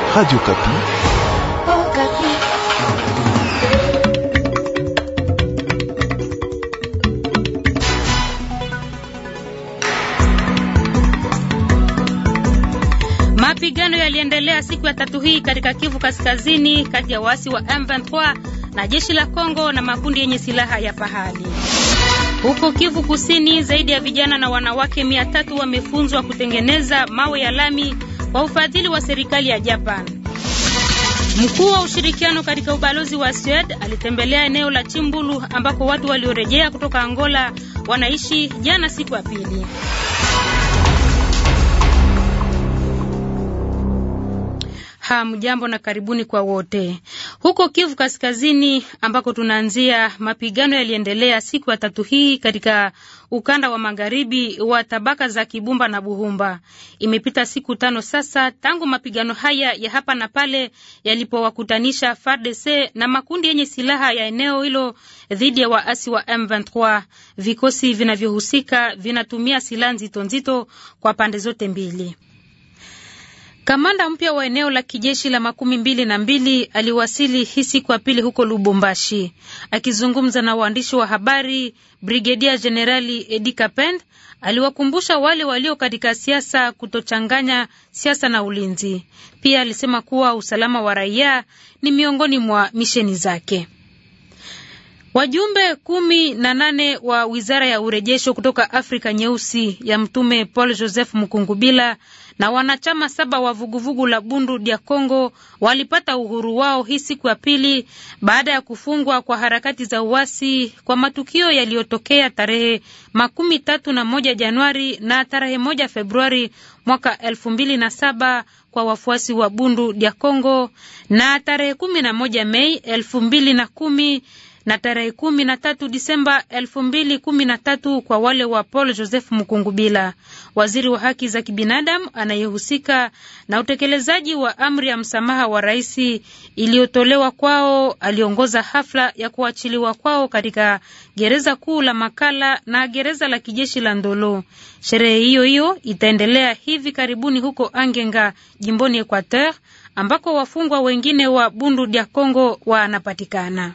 Radio Kapi. Oh, Kapi. Mapigano yaliendelea siku ya tatu hii katika Kivu Kaskazini kati ya waasi wa M23 na jeshi la Kongo na makundi yenye silaha ya pahali. Huko Kivu Kusini, zaidi ya vijana na wanawake 300 wamefunzwa kutengeneza mawe ya lami kwa ufadhili wa serikali ya Japan. Mkuu wa ushirikiano katika ubalozi wa Sweden alitembelea eneo la Chimbulu ambako watu waliorejea kutoka Angola wanaishi jana siku ya pili. Hamjambo na karibuni kwa wote. Huko Kivu Kaskazini ambako tunaanzia, mapigano yaliendelea siku ya tatu hii katika ukanda wa magharibi wa tabaka za Kibumba na Buhumba. Imepita siku 5 sasa tangu mapigano haya ya hapa na pale yalipowakutanisha FARDC na makundi yenye silaha ya eneo hilo dhidi ya waasi wa M23. Vikosi vinavyohusika vinatumia silaha nzito kwa pande zote mbili. Kamanda mpya wa eneo la kijeshi la 22 aliwasili hii siku ya pili huko Lubumbashi. Akizungumza na waandishi wa habari, Brigedia Generali Edi Kapend aliwakumbusha wale walio katika siasa kutochanganya siasa na ulinzi. Pia alisema kuwa usalama wa raia ni miongoni mwa misheni zake. Wajumbe 18 wa Wizara ya Urejesho kutoka Afrika Nyeusi ya Mtume Paul Joseph Mukungubila na wanachama 7 wa vuguvugu la Bundu dia Kongo walipata uhuru wao hii siku ya pili baada ya kufungwa kwa harakati za uasi kwa matukio yaliyotokea tarehe 31 Januari na tarehe 1 Februari mwaka 2007 kwa wafuasi wa Bundu dia Kongo na tarehe 11 Mei 2010 na tarehe 13 Disemba 2013 kwa wale wa Paul Joseph Mukungubila. Waziri wa haki za kibinadamu anayehusika na utekelezaji wa amri ya msamaha wa rais iliyotolewa kwao aliongoza hafla ya kuachiliwa kwao katika gereza kuu la Makala na gereza la kijeshi la Ndolo. Sherehe hiyo itaendelea hivi karibuni huko Angenga, jimboni Equateur, ambako wafungwa wengine wa Bundu dia Kongo wanapatikana.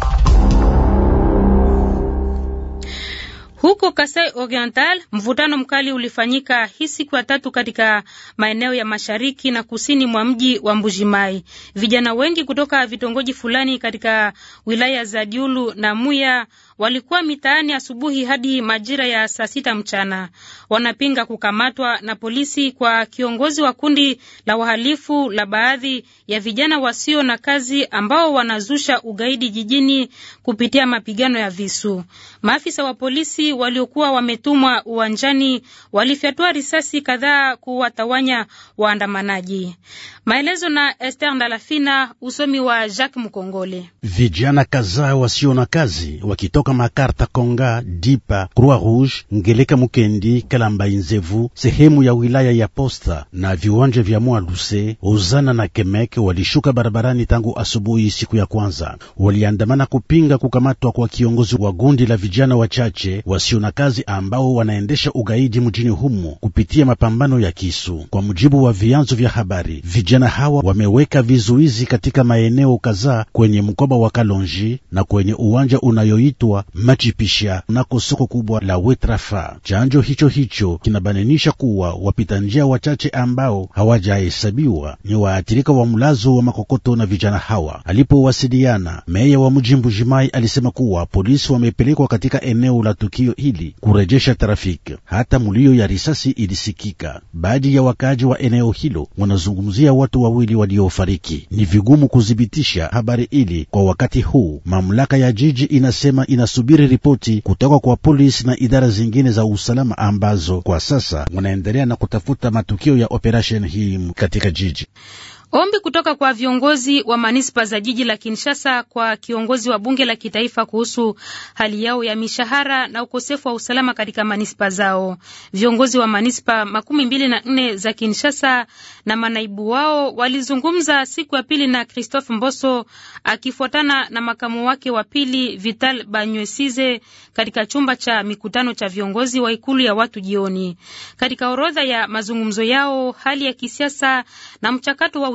Huko Kasai Oriental, mvutano mkali ulifanyika hii siku ya tatu katika maeneo ya mashariki na kusini mwa mji wa Mbujimai. Vijana wengi kutoka vitongoji fulani katika wilaya za Diulu na Muya walikuwa mitaani asubuhi hadi majira ya saa 6 mchana. Wanapinga kukamatwa na polisi kwa kiongozi wa kundi la wahalifu la baadhi ya vijana wasio na kazi ambao wanazusha ugaidi jijini kupitia mapigano ya visu. Maafisa wa polisi waliokuwa wametumwa uwanjani walifyatua risasi kadhaa kuwatawanya waandamanaji. Maelezo na Esther Ndalafina, usomi wa Jacques Mukongole. Vijana kadhaa wasio na kazi wakitoka Makarta Konga, Dipa, Croix Rouge, Ngeleka Mukendi, Kalamba Inzevu, sehemu ya wilaya ya Posta na viwanja vya Mwaduse, Ozana na Kemek walishuka barabarani tangu asubuhi siku ya kwanza. Waliandamana kupinga kukamatwa kwa kiongozi wa gundi la vijana wachache wasio na kazi ambao wanaendesha ugaidi mjini humo kupitia mapambano ya kisu. Kwa mujibu wa vyanzo vya habari, vijana hawa wameweka vizuizi katika maeneo kadhaa kwenye mkoba wa Kalonji na kwenye uwanja unayoitwa Machipisha na soko kubwa la Wetrafa. Chanjo hicho kinabananisha kuwa wapita njia wachache ambao hawajahesabiwa ni waathirika wa mlazo wa makokoto na vijana hawa. Alipowasiliana, meya wa mji Mbujimai alisema kuwa polisi wamepelekwa katika eneo la tukio hili kurejesha trafiki. Hata mulio ya risasi ilisikika. Baadhi ya wakaji wa eneo hilo wanazungumzia watu wawili waliofariki. Ni vigumu kudhibitisha habari ili kwa wakati huu. Mamlaka ya jiji inasema inasubiri ripoti kutoka kwa polisi na idara zingine za usalama ambazo kwa sasa wanaendelea na kutafuta matukio ya operation hii katika jiji. Ombi kutoka kwa viongozi wa manispa za jiji la Kinshasa kwa kiongozi wa bunge la kitaifa kuhusu hali yao ya mishahara na ukosefu wa usalama katika manispa zao. Viongozi wa manispa 24 za Kinshasa na manaibu wao walizungumza siku ya pili na Christophe Mboso akifuatana na makamu wake wa pili Vital Banywesize katika chumba cha mikutano cha viongozi wa ikulu ya watu jioni. Katika orodha ya mazungumzo yao, hali ya kisiasa na mchakato wa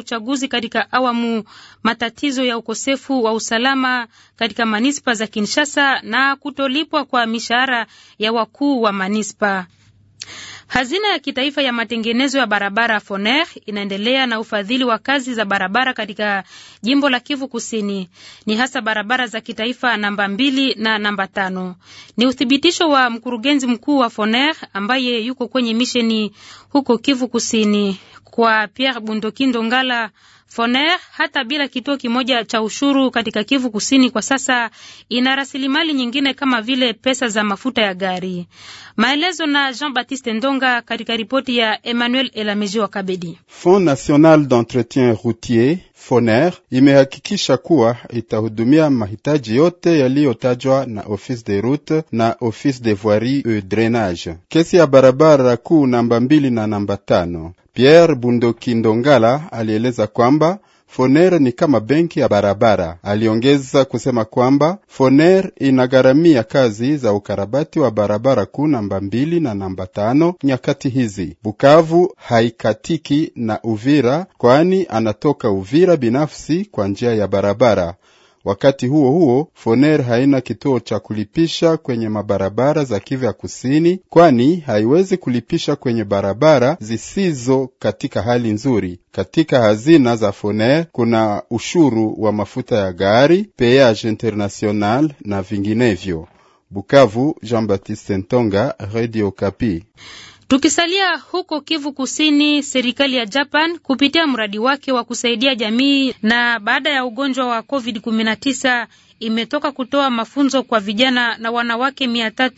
uchaguzi katika awamu, matatizo ya ukosefu wa usalama katika manispa za Kinshasa na kutolipwa kwa mishahara ya wakuu wa manispa. Hazina ya kitaifa ya matengenezo ya barabara FONER inaendelea na ufadhili wa kazi za barabara katika jimbo la Kivu Kusini. Ni hasa barabara za kitaifa namba 2 na namba 5. Ni uthibitisho wa mkurugenzi mkuu wa FONER ambaye yuko kwenye misheni huko Kivu Kusini. Kwa Pierre Bundokindo Ngala, FONER hata bila kituo kimoja cha ushuru katika Kivu Kusini kwa sasa ina rasilimali nyingine kama vile pesa za mafuta ya gari. Maelezo na Jean-Baptiste Ndonga katika ripoti ya Emmanuel Elameji wa Kabedi. Fonds National d'Entretien Routier FONER imehakikisha kuwa itahudumia mahitaji yote yaliyotajwa na Office de Route na Office de Voirie et Drainage. Kesi ya barabara kuu namba 2 na namba 5. Pierre Bundokindongala alieleza kwamba FONER ni kama benki ya barabara. Aliongeza kusema kwamba FONER inagharamia kazi za ukarabati wa barabara kuu namba 2 na namba 5 nyakati hizi. Bukavu haikatiki na Uvira kwani anatoka Uvira binafsi kwa njia ya barabara. Wakati huo huo, FONER haina kituo cha kulipisha kwenye mabarabara za Kivu ya Kusini kwani haiwezi kulipisha kwenye barabara zisizo katika hali nzuri. Katika hazina za FONER kuna ushuru wa mafuta ya gari, péage international na vinginevyo. Bukavu, Jean-Baptiste Ntonga, Radio Okapi. Tukisalia huko Kivu Kusini, serikali ya Japan kupitia mradi wake wa kusaidia jamii na baada ya ugonjwa wa COVID-19 imetoka kutoa mafunzo kwa vijana na wanawake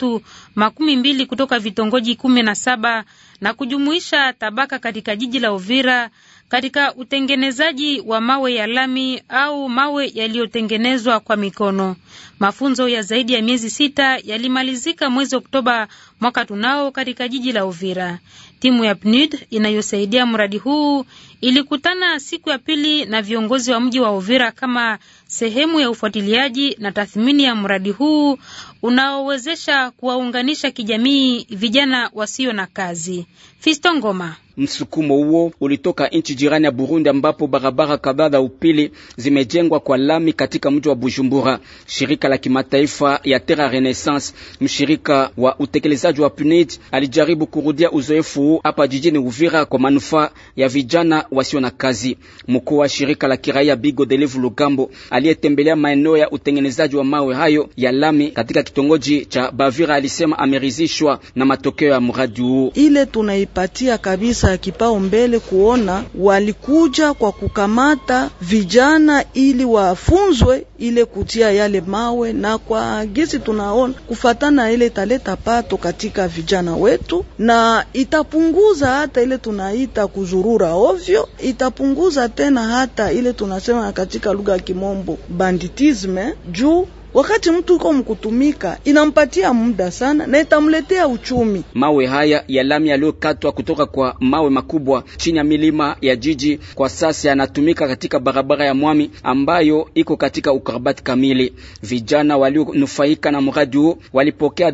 312 kutoka vitongoji 17 na kujumuisha tabaka katika jiji la Uvira katika utengenezaji wa mawe ya lami au mawe yaliyotengenezwa kwa mikono. Mafunzo ya zaidi ya miezi 6 yalimalizika mwezi Oktoba mwaka tunao katika jiji la Uvira. Timu ya PNUD inayosaidia mradi huu ilikutana siku ya pili na viongozi wa mji wa Uvira kama sehemu ya ufuatiliaji na tathmini ya mradi huu unaowezesha kuwaunganisha kijamii vijana wasio na kazi. Fisto Ngoma. Msukumo huo ulitoka nchi jirani ya Burundi ambapo barabara kadhaa za upili zimejengwa kwa lami katika mji wa Bujumbura. Shirika la kimataifa ya Terra Renaissance, mshirika wa utekelezaji wa PNUD, alijaribu kurudia uzoefu huu hapa jijini Uvira kwa manufaa ya vijana wasio na kazi. Mkuu wa shirika la kiraia Bigo Delivu Lugambo aliyetembelea maeneo ya utengenezaji wa mawe hayo ya lami katika kitongoji cha Bavira alisema ameridhishwa na matokeo ya mradi huu. Ile tunaipatia kabisa kipao mbele kuona walikuja kwa kukamata vijana ili wafunzwe ile kutia yale mawe, na kwa gisi tunaona kufatana ile taleta pato katika vijana wetu na itapunguza hata ile tunaita kuzurura ovyo, itapunguza tena hata ile tunasema katika lugha ya Kimombo banditisme juu wakati mtu uko mkutumika inampatia muda sana na itamletea uchumi. Mawe haya ya lami yaliyokatwa kutoka kwa mawe makubwa chini ya milima ya jiji kwa sasa yanatumika katika barabara ya Mwami ambayo iko katika ukarabati kamili. Vijana walionufaika na mradi huu walipokea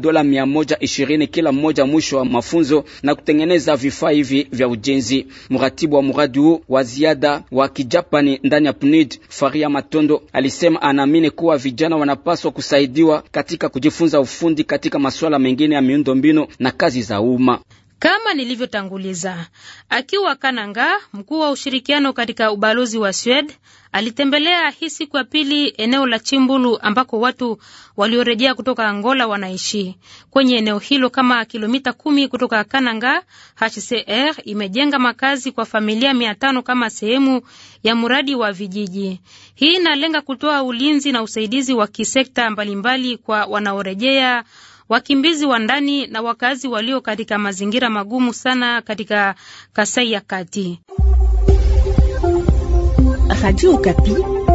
$120 kila mmoja mwisho wa mafunzo na kutengeneza vifaa hivi vya ujenzi. Mratibu wa mradi huu wa ziada wa Kijapani ndani ya PNUD, Faria Matondo, alisema anaamini kuwa vijana wanapaswa kusaidiwa katika kujifunza ufundi katika masuala mengine ya miundombinu na kazi za umma. Kama nilivyotanguliza, akiwa Kananga, mkuu wa ushirikiano katika ubalozi wa Sweden alitembelea hii siku ya pili eneo la Chimbulu ambako watu waliorejea kutoka Angola wanaishi. Kwenye eneo hilo kama kilomita 10 kutoka Kananga, HCR imejenga makazi kwa familia 500 kama sehemu ya mradi wa vijiji. Hii inalenga kutoa ulinzi na usaidizi wa kisekta mbalimbali kwa wanaorejea, wakimbizi wa ndani na wakazi walio katika mazingira magumu sana katika Kasai ya Kati. Radio Okapi.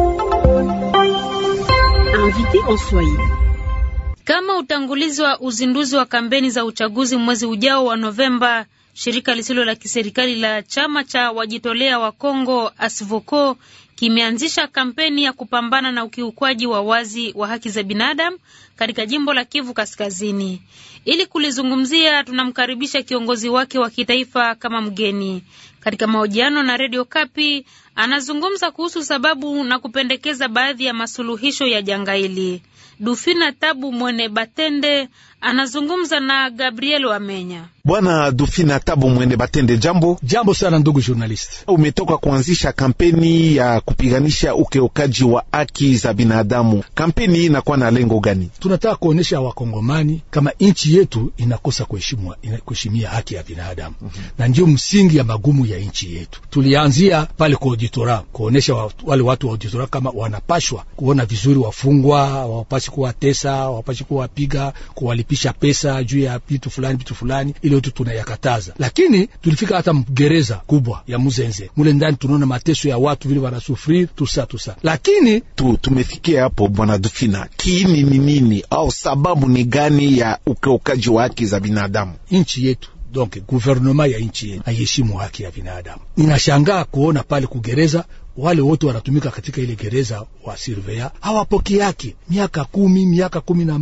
Invité en Swahili. Kama utangulizi wa uzinduzi wa kampeni za uchaguzi mwezi ujao wa Novemba, Shirika lisilo la kiserikali la chama cha wajitolea wa Kongo Asvoko kimeanzisha kampeni ya kupambana na ukiukwaji wa wazi wa haki za binadamu katika jimbo la Kivu Kaskazini. Ili kulizungumzia, tunamkaribisha kiongozi wake wa kitaifa kama mgeni. Katika mahojiano na Radio Kapi, anazungumza kuhusu sababu na kupendekeza baadhi ya masuluhisho ya janga hili. Dufina Tabu Mwene Batende anazungumza na Gabriel Wamenya. Bwana Dufina Tabu Mwene Batende, jambo. Jambo sana ndugu journalist. Umetoka kuanzisha kampeni ya kupiganisha ukiukaji wa haki za binadamu. Kampeni hii inakuwa na lengo gani? Tunataka kuonesha wakongomani kama nchi yetu inakosa kuheshimia haki ya binadamu. Na ndio msingi ya magumu ya nchi yetu. Tulianzia pale kwa auditora, kuonesha wale watu wa auditora kama wanapashwa kuona vizuri wafungwa, hawapashi kuwatesa, hawapashi kuwapiga, kuwalipisha pesa juu ya vitu fulani. Ile yote tunayakataza. Lakini tulifika hata gereza kubwa ya Muzenze. Mule ndani tunaona mateso ya watu vile wanasufiri tusa. Lakini tumefikia hapo bwana Dufina. Kiini ni nini au sababu ni gani ya ukiukaji wa haki za binadamu? Nchi yetu, donc gouvernement ya nchi yetu haiheshimu haki ya binadamu. Ninashangaa kuona pale kugereza wale wote wanatumika katika ile gereza wa surveya hawapokei yake miaka 10, miaka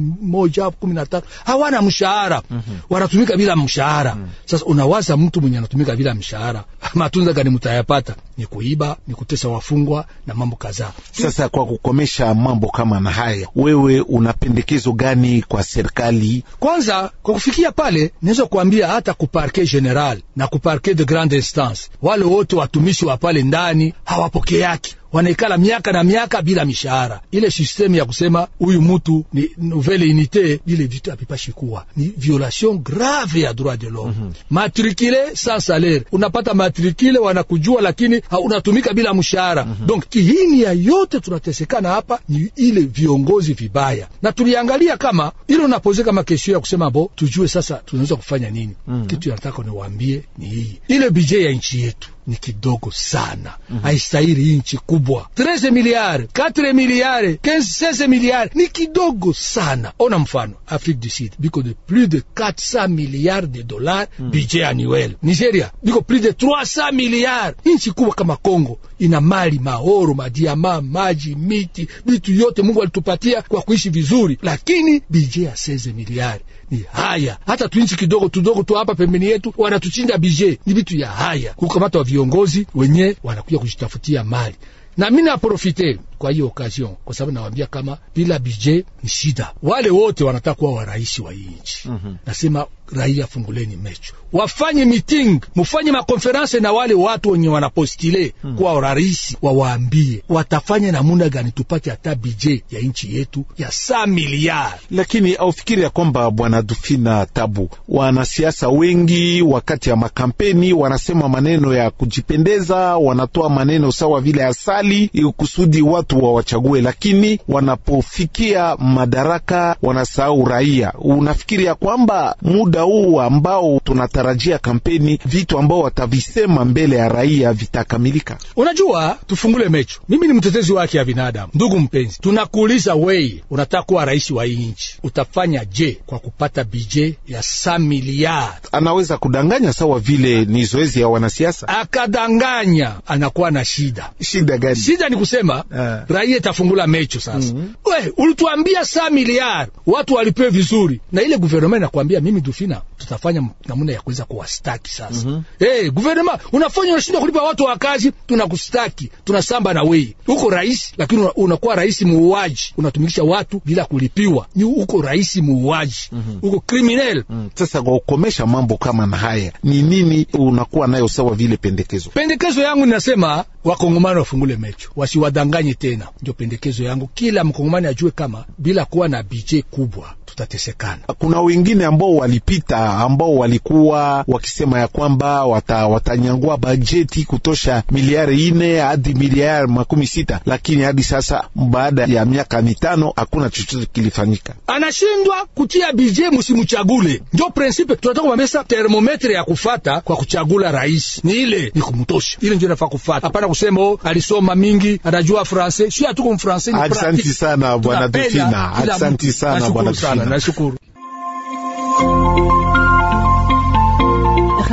11, 15, hawana mshahara. Wanatumika bila mshahara. Sasa unawaza mtu mwenye anatumika bila mshahara matunza gani mtayapata? Ni kuiba, ni kutesa wafungwa na mambo kadhaa. Sasa kwa kukomesha mambo kama na haya, wewe una pendekezo gani kwa serikali? Kwanza, kwa kufikia pale, naweza kuambia hata ku parquet general na ku parquet de grande instance, wale wote watumishi wa pale ndani hawapokei yake. Wanaikala miaka na miaka bila mishahara. Ile system ya kusema huyu mtu ni nouvelle unité, ile vitu hapipashi kuwa. Ni violation grave ya droit de l'homme. Matricule sans salaire. Unapata matricule wanakujua lakini unatumika bila mshahara. Donc kihini ya yote tunatesekana hapa ni ile viongozi vibaya. Na tuliangalia kama ile unapoze kama kesho ya kusema tujue sasa tunaweza kufanya nini. Kitu nataka niwaambie ni hii. Ile budget ya nchi yetu ni kidogo sana. Haistahili nchi kubwa. 13 miliari, 4 miliari, 16 miliari ni kidogo sana. Ona mfano Afrique du Sud biko de plus de 400 milliards de dollars budget annuel. Nigeria biko plus de 300 milliards. Nchi kubwa kama Kongo ina mali, maoro, madiama, maji, miti, vitu yote Mungu alitupatia kwa kuishi vizuri, lakini budget ya 16 miliari ni haya. Hata tu nchi kidogo tu hapa pembeni yetu wanatuchinja budget. Ni vitu ya haya. Kukamata wa viongozi wenye wanakuja kujitafutia mali. Na mimi na profite kwa hiyo occasion kwa sababu nawaambia kama bila budget ni shida. Wale wote wanataka kuwa warais wa nchi. Nasema raia, funguleni macho. Wafanye meeting, mufanye makonferense na wale watu wenye wanapostile kwa rais, wawaambie watafanya namuna gani tupate hata budget ya nchi yetu ya 100 miliari. Lakini aufikiri ya kwamba bwana Dufina Tabu, wanasiasa wengi wakati ya makampeni wanasema maneno ya kujipendeza, wanatoa maneno sawa vile asali kusudi watu wawachague, lakini wanapofikia madaraka wanasahau raia. Unafikiri ya kwamba muda huu ambao tunatarajia kampeni, vitu ambao watavisema mbele ya raia vitakamilika? Unajua, tufungule mecho. Mimi ni mtetezi wake ya binadamu. Ndugu mpenzi, tunakuuliza wewe, unataka kuwa rais wa nchi, utafanya je kwa kupata budget ya 100 miliari? Anaweza kudanganya sawa vile ni zoezi ya wanasiasa. Akadanganya, anakuwa na shida. Shida gani? Shida ni kusema raia itafungula mecho sasa. We, ulituambia 100 miliari, watu walipewe vizuri. Na ile gouvernement inakuambia mimi Dufina tutafanya namuna ya kuweza kuwastaki sasa. Gouvernement unafanya unashinda kulipa watu wa kazi, tunakustaki, tunasamba na wewe. Uko rais lakini unakuwa rais muuaji, unatumikisha watu bila kulipiwa. Ni uko rais muuaji. Uko criminal. Sasa kwa kukomesha mambo kama na haya, ni nini unakuwa nayo sawa vile pendekezo? Pendekezo yangu ninasema wakongomani wafungule mecho, wasiwadanganye tena. Ndio pendekezo yangu. Kila mkongomani ajue kama bila kuwa na budget kubwa tutatesekana. Kuna wengine ambao walipita ambao walikuwa wakisema ya kwamba watanyangua bajeti kutosha miliari 4 hadi miliari 16, lakini hadi sasa baada ya miaka 5 hakuna chochote kilifanyika. Anashindwa kutia budget, msimuchagule. Ndio principe tunataka kumesa thermometre ya kufata kwa kuchagula rais. Ni ile ni kumtosha. Ile ndio nafaa kufata. Hapana kusema alisoma mingi, anajua Francais. Sio tu kwa Francais ni pratique. Asante sana bwana Dufina. Asante sana bwana Dufina. Nashukuru.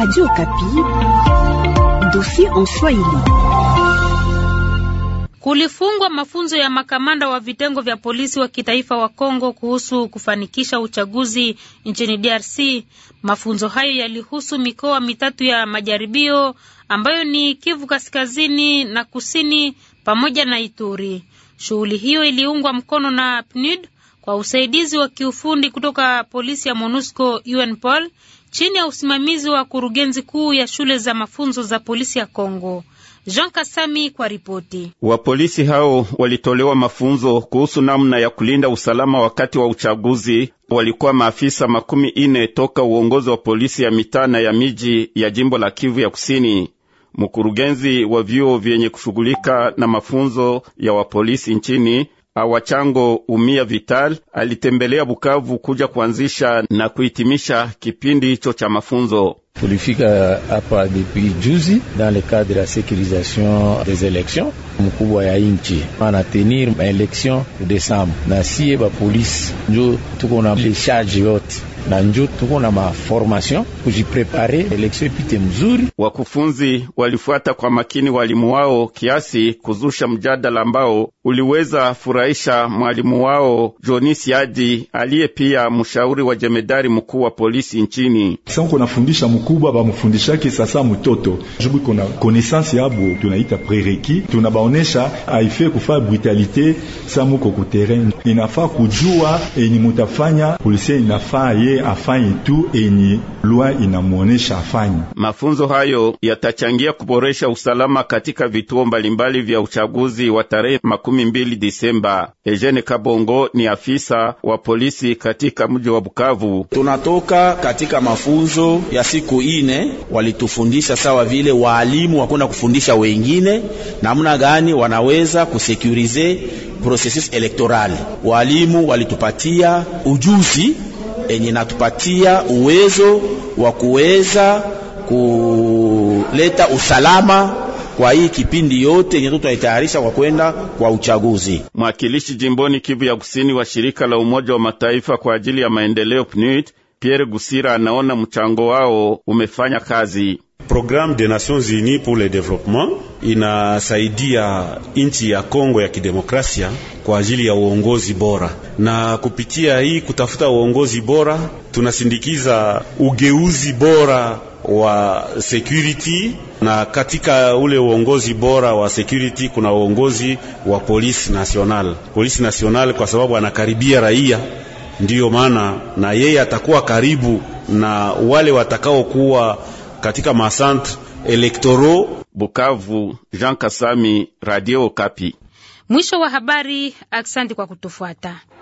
Radio Okapi, dossier en Swahili. Kulifungwa mafunzo ya makamanda wa vitengo vya polisi wa kitaifa wa Kongo kuhusu kufanikisha uchaguzi nchini DRC. Mafunzo hayo yalihusu mikoa mitatu ya majaribio ambayo ni Kivu Kaskazini na Kusini pamoja na Ituri. Shughuli hiyo iliungwa mkono na PNUD kwa usaidizi wa kiufundi kutoka polisi ya MONUSCO UNPOL chini ya usimamizi wa kurugenzi kuu ya shule za mafunzo za polisi ya Kongo. Jean Kasami kwa ripoti. Wapolisi hao walitolewa mafunzo kuhusu namna ya kulinda usalama wakati wa uchaguzi. Walikuwa maafisa 40 toka uongozi wa polisi ya mitana ya miji ya jimbo la Kivu ya Kusini. Mkurugenzi wa vyuo vyenye kushughulika na mafunzo ya wapolisi nchini, Awachango Umia Vital, alitembelea Bukavu kuja kuanzisha na kuhitimisha kipindi hicho cha mafunzo. Tulifika hapa depuis juzi dans le cadre de la sécurisation des élections. Mkubwa ya inchi anatenir élection Desemba, na siye ba police njo tuko na les charges yote na njo tuko na formation kujiprepare election ipite mzuri. Wakufunzi walifuata kwa makini walimu wao kiasi kuzusha mjadala ambao uliweza furahisha mwalimu wao Jonis Yadi, aliye pia mshauri wa jemedari mkuu wa polisi nchini. Sasa kuna fundisha mkubwa ba mfundishake sasa mtoto jubu kuna connaissance yabo tunaita prerequis, tunabaonesha haife kufa brutalité samu ko terrain, inafaa kujua enyi mutafanya polisi, inafaa ye afanye tu enyi loi inamuonesha afanye. Mafunzo hayo yatachangia kuboresha usalama katika vituo mbalimbali vya uchaguzi wa tarehe 12 Disemba. Eugene Kabongo ni afisa wa polisi katika mji wa Bukavu. Tunatoka katika mafunzo ya siku 4, walitufundisha sawa vile walimu wakuna kufundisha wengine namna gani wanaweza kusekurize processus electoral. Walimu walitupatia ujuzi enye natupatia uwezo wa kuweza kuleta usalama kwa hii kipindi yote yenye tutaitayarisha kwa kwenda kwa uchaguzi. Mwakilishi jimboni Kivu ya Kusini wa shirika la Umoja wa Mataifa kwa ajili ya maendeleo PNUD, Pierre Gusira, anaona mchango wao umefanya kazi. Programme des Nations Unies pour le Développement inasaidia nchi ya Kongo ya kidemokrasia kwa ajili ya uongozi bora, na kupitia hii kutafuta uongozi bora tunasindikiza ugeuzi bora wa security, na katika ule uongozi bora wa security kuna uongozi wa police national kwa sababu anakaribia raia, ndiyo maana na yeye atakuwa karibu na wale watakao kuwa katika masantre electoraux. Bukavu, Jean Kasami, Radio Okapi. Mwisho wa habari. Asante kwa kutufuata.